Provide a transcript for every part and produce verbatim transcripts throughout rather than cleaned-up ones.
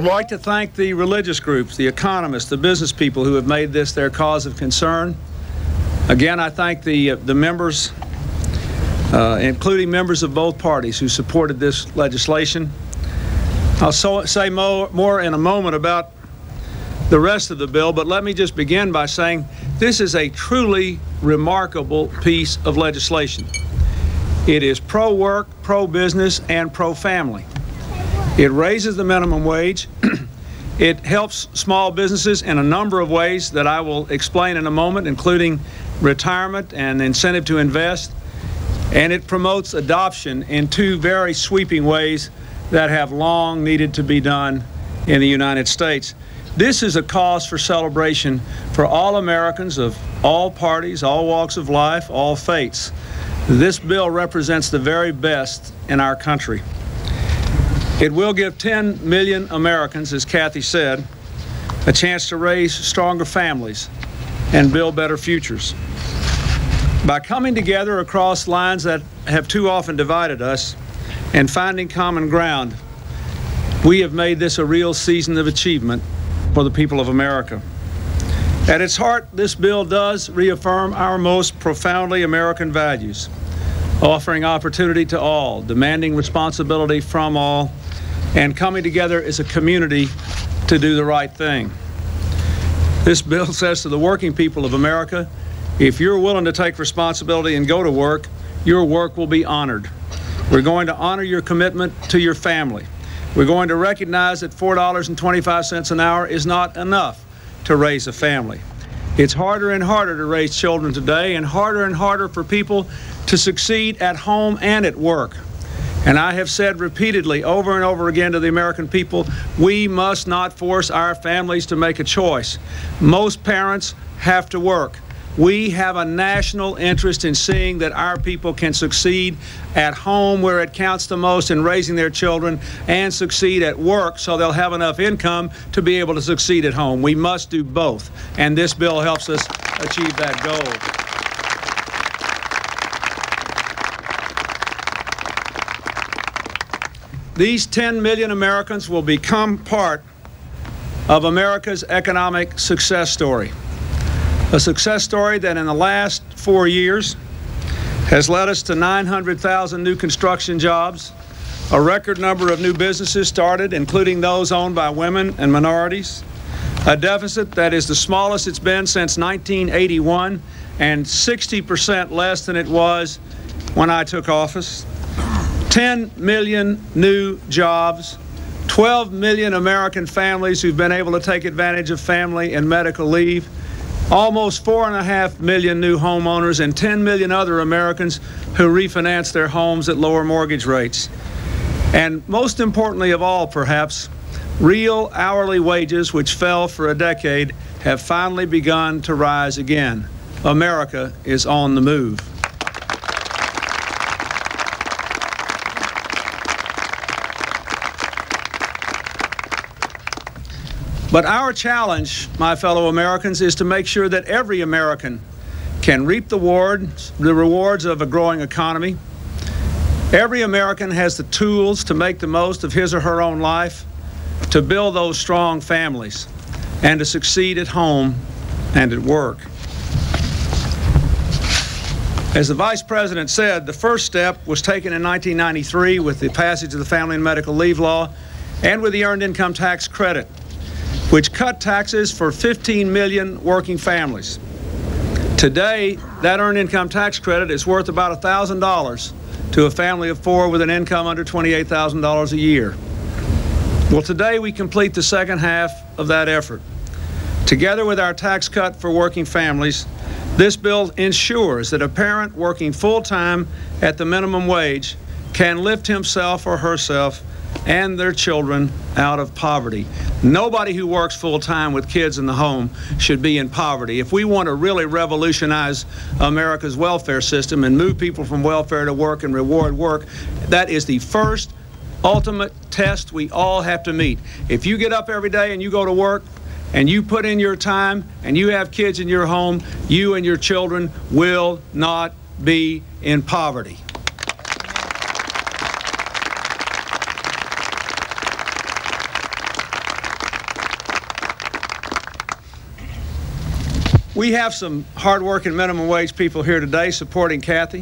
like to thank the religious groups, the economists, the business people who have made this their cause of concern. Again, I thank the, uh, the members, uh, including members of both parties, who supported this legislation. I'll so, say more, more in a moment about the rest of the bill, but let me just begin by saying this is a truly remarkable piece of legislation. It is pro-work, pro-business, and pro-family. It raises the minimum wage. It helps small businesses in a number of ways that I will explain in a moment, including retirement and incentive to invest. And it promotes adoption in two very sweeping ways that have long needed to be done in the United States. This is a cause for celebration for all Americans of all parties, all walks of life, all faiths. This bill represents the very best in our country. It will give ten million Americans, as Kathy said, a chance to raise stronger families and build better futures. By coming together across lines that have too often divided us and finding common ground, we have made this a real season of achievement for the people of America. At its heart, this bill does reaffirm our most profoundly American values, offering opportunity to all, demanding responsibility from all, and coming together as a community to do the right thing. This bill says to the working people of America, if you're willing to take responsibility and go to work, your work will be honored. We're going to honor your commitment to your family. We're going to recognize that four dollars and twenty-five cents an hour is not enough to raise a family. It's harder and harder to raise children today, and harder and harder for people to succeed at home and at work. And I have said repeatedly over and over again to the American people, we must not force our families to make a choice. Most parents have to work. We have a national interest in seeing that our people can succeed at home where it counts the most in raising their children, and succeed at work so they'll have enough income to be able to succeed at home. We must do both, and this bill helps us achieve that goal. These ten million Americans will become part of America's economic success story. A success story that in the last four years has led us to nine hundred thousand new construction jobs, a record number of new businesses started, including those owned by women and minorities, a deficit that is the smallest it's been since nineteen eighty-one, and sixty percent less than it was when I took office, ten million new jobs, twelve million American families who've been able to take advantage of family and medical leave, almost four and a half million new homeowners, and ten million other Americans who refinance their homes at lower mortgage rates. And most importantly of all, perhaps, real hourly wages, which fell for a decade, have finally begun to rise again. America is on the move. But our challenge, my fellow Americans, is to make sure that every American can reap the rewards, the rewards of a growing economy. Every American has the tools to make the most of his or her own life, to build those strong families, and to succeed at home and at work. As the Vice President said, the first step was taken in nineteen ninety-three with the passage of the Family and Medical Leave Law and with the Earned Income Tax Credit, which cut taxes for fifteen million working families. Today, that Earned Income Tax Credit is worth about one thousand dollars to a family of four with an income under twenty-eight thousand dollars a year. Well, today we complete the second half of that effort. Together with our tax cut for working families, this bill ensures that a parent working full-time at the minimum wage can lift himself or herself and their children out of poverty. Nobody who works full-time with kids in the home should be in poverty. If we want to really revolutionize America's welfare system and move people from welfare to work and reward work, that is the first ultimate test we all have to meet. If you get up every day and you go to work and you put in your time and you have kids in your home, you and your children will not be in poverty. We have some hard-working minimum wage people here today supporting Kathy.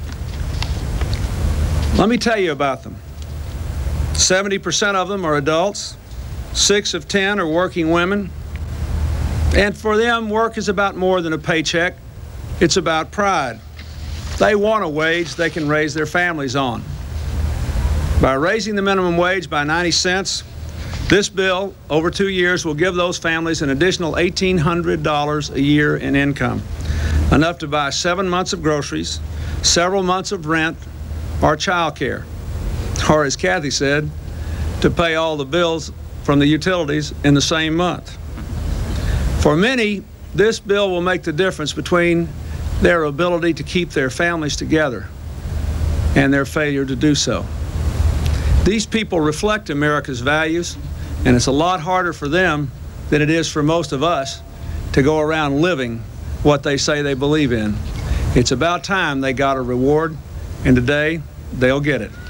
Let me tell you about them. seventy percent of them are adults. Six of ten are working women. And for them, work is about more than a paycheck. It's about pride. They want a wage they can raise their families on. By raising the minimum wage by ninety cents, this bill, over two years, will give those families an additional eighteen hundred dollars a year in income, enough to buy seven months of groceries, several months of rent, or child care, or as Kathy said, to pay all the bills from the utilities in the same month. For many, this bill will make the difference between their ability to keep their families together and their failure to do so. These people reflect America's values, and it's a lot harder for them than it is for most of us to go around living what they say they believe in. It's about time they got a reward, and today they'll get it.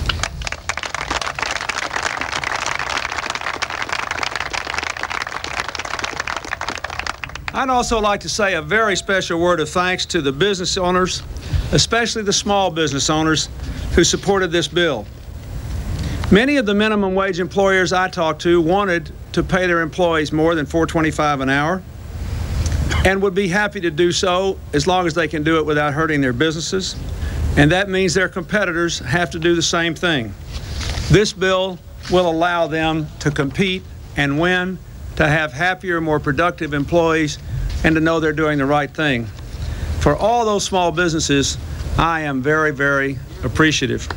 I'd also like to say a very special word of thanks to the business owners, especially the small business owners who supported this bill. Many of the minimum wage employers I talked to wanted to pay their employees more than four twenty-five an hour and would be happy to do so as long as they can do it without hurting their businesses. And that means their competitors have to do the same thing. This bill will allow them to compete and win, to have happier, more productive employees, and to know they're doing the right thing. For all those small businesses, I am very, very appreciative.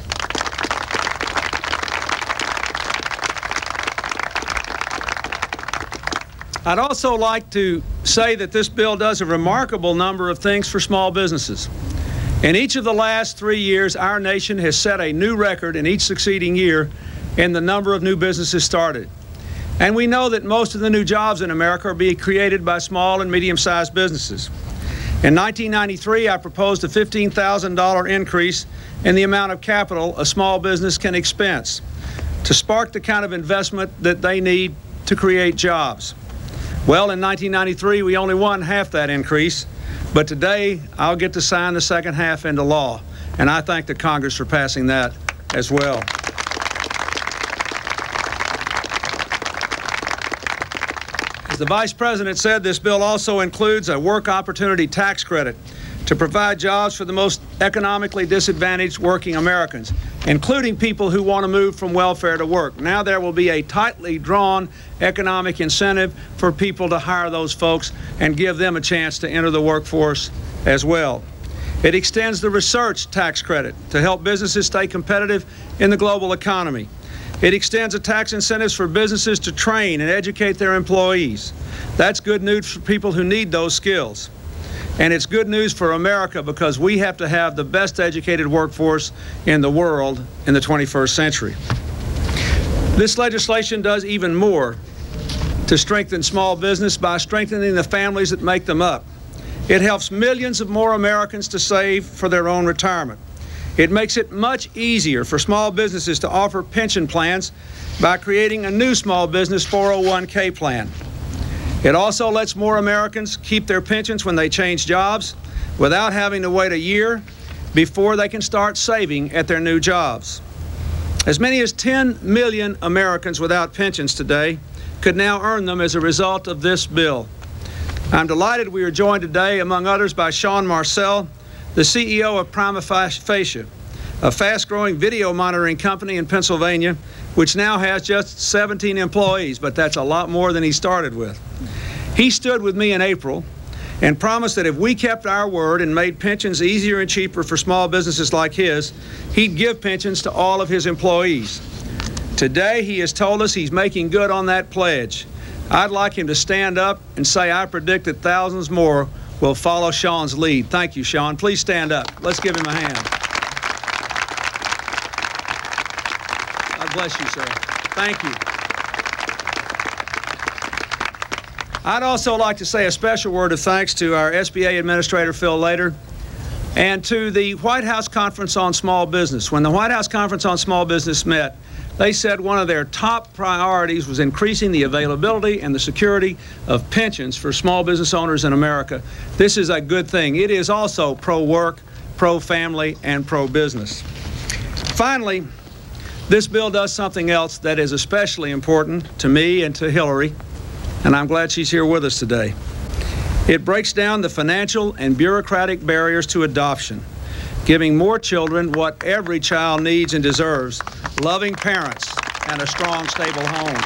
I'd also like to say that this bill does a remarkable number of things for small businesses. In each of the last three years, our nation has set a new record in each succeeding year in the number of new businesses started. And we know that most of the new jobs in America are being created by small and medium-sized businesses. In nineteen ninety-three, I proposed a fifteen thousand dollar increase in the amount of capital a small business can expense to spark the kind of investment that they need to create jobs. Well, in nineteen ninety-three, we only won half that increase, but today I'll get to sign the second half into law, and I thank the Congress for passing that as well. As the Vice President said, this bill also includes a work opportunity tax credit to provide jobs for the most economically disadvantaged working Americans, including people who want to move from welfare to work. Now there will be a tightly drawn economic incentive for people to hire those folks and give them a chance to enter the workforce as well. It extends the research tax credit to help businesses stay competitive in the global economy. It extends the tax incentives for businesses to train and educate their employees. That's good news for people who need those skills. And it's good news for America because we have to have the best educated workforce in the world in the twenty-first century. This legislation does even more to strengthen small business by strengthening the families that make them up. It helps millions of more Americans to save for their own retirement. It makes it much easier for small businesses to offer pension plans by creating a new small business four oh one K plan. It also lets more Americans keep their pensions when they change jobs without having to wait a year before they can start saving at their new jobs. As many as ten million Americans without pensions today could now earn them as a result of this bill. I'm delighted we are joined today, among others, by Sean Marcel, the C E O of Prima Facie, a fast-growing video monitoring company in Pennsylvania, which now has just seventeen employees, but that's a lot more than he started with. He stood with me in April and promised that if we kept our word and made pensions easier and cheaper for small businesses like his, he'd give pensions to all of his employees. Today, he has told us he's making good on that pledge. I'd like him to stand up and say, I predict that thousands more will follow Sean's lead. Thank you, Sean. Please stand up. Let's give him a hand. God bless you, sir. Thank you. I'd also like to say a special word of thanks to our S B A Administrator, Phil Lader, And to the White House Conference on Small Business. When the White House Conference on Small Business met, they said one of their top priorities was increasing the availability and the security of pensions for small business owners in America. This is a good thing. It is also pro-work, pro-family, and pro-business. Finally, this bill does something else that is especially important to me and to Hillary, and I'm glad she's here with us today. It breaks down the financial and bureaucratic barriers to adoption, giving more children what every child needs and deserves: loving parents and a strong, stable home.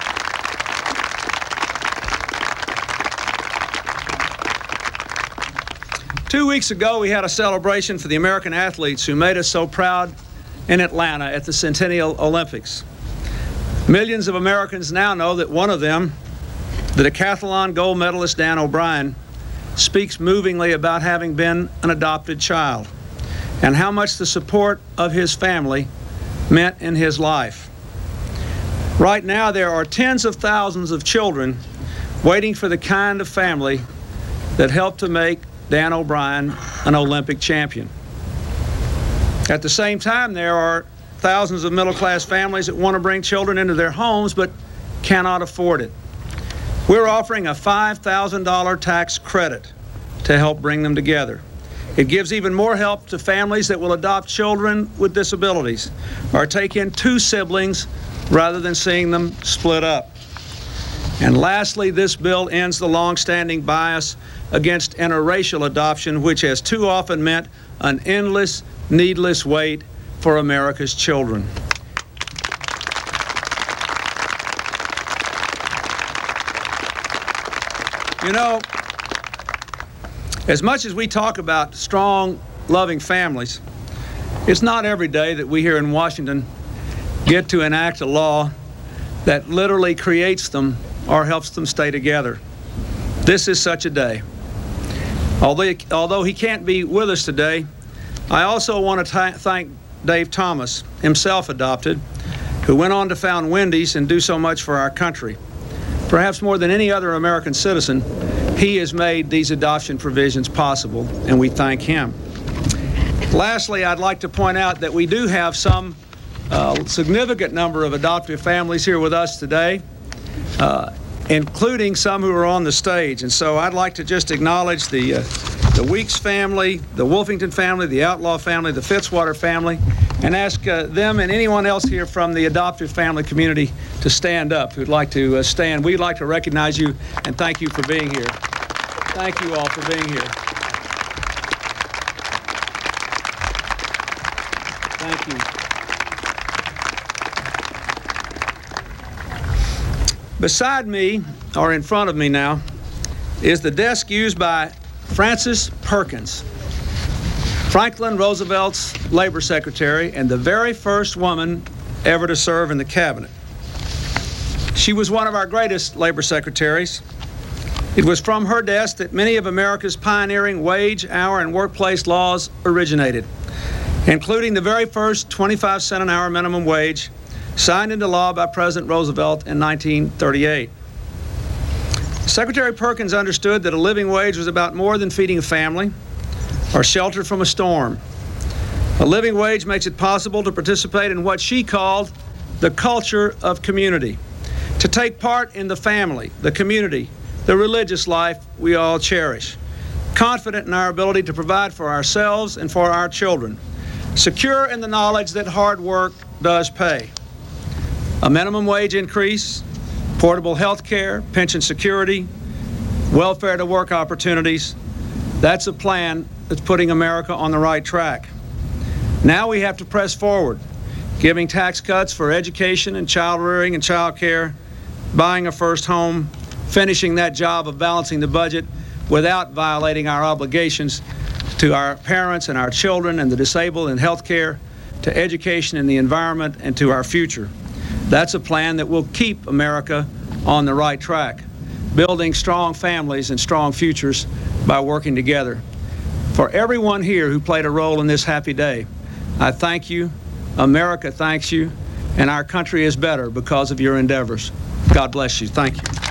Two weeks ago, we had a celebration for the American athletes who made us so proud in Atlanta at the Centennial Olympics. Millions of Americans now know that one of them, the decathlon gold medalist Dan O'Brien, speaks movingly about having been an adopted child and how much the support of his family meant in his life. Right now, there are tens of thousands of children waiting for the kind of family that helped to make Dan O'Brien an Olympic champion. At the same time, there are thousands of middle-class families that want to bring children into their homes but cannot afford it. We're offering a five thousand dollar tax credit to help bring them together. It gives even more help to families that will adopt children with disabilities or take in two siblings rather than seeing them split up. And lastly, this bill ends the long-standing bias against interracial adoption, which has too often meant an endless, needless wait for America's children. You know, as much as we talk about strong, loving families, it's not every day that we here in Washington get to enact a law that literally creates them or helps them stay together. This is such a day. Although, although he can't be with us today, I also want to thank Dave Thomas, himself adopted, who went on to found Wendy's and do so much for our country. Perhaps more than any other American citizen, he has made these adoption provisions possible, and we thank him. Lastly, I'd like to point out that we do have some uh, significant number of adoptive families here with us today, uh, including some who are on the stage. And so I'd like to just acknowledge the, uh, the Weeks family, the Wolfington family, the Outlaw family, the Fitzwater family, and ask uh, them and anyone else here from the adoptive family community to stand up who'd like to uh, stand. We'd like to recognize you and thank you for being here. Thank you all for being here. Thank you. Beside me, or in front of me now, is the desk used by Frances Perkins, Franklin Roosevelt's labor secretary and the very first woman ever to serve in the cabinet. She was one of our greatest labor secretaries. It was from her desk that many of America's pioneering wage, hour, and workplace laws originated, including the very first twenty-five cent an hour minimum wage signed into law by President Roosevelt in nineteen thirty-eight. Secretary Perkins understood that a living wage was about more than feeding a family or shelter from a storm. A living wage makes it possible to participate in what she called the culture of community, to take part in the family, the community, the religious life we all cherish, confident in our ability to provide for ourselves and for our children, secure in the knowledge that hard work does pay. A minimum wage increase, portable health care, pension security, welfare to work opportunities, that's a plan that's putting America on the right track. Now we have to press forward, giving tax cuts for education and child rearing and child care, buying a first home, finishing that job of balancing the budget without violating our obligations to our parents and our children and the disabled and health care, to education and the environment, and to our future. That's a plan that will keep America on the right track, building strong families and strong futures by working together. For everyone here who played a role in this happy day, I thank you, America thanks you, and our country is better because of your endeavors. God bless you. Thank you.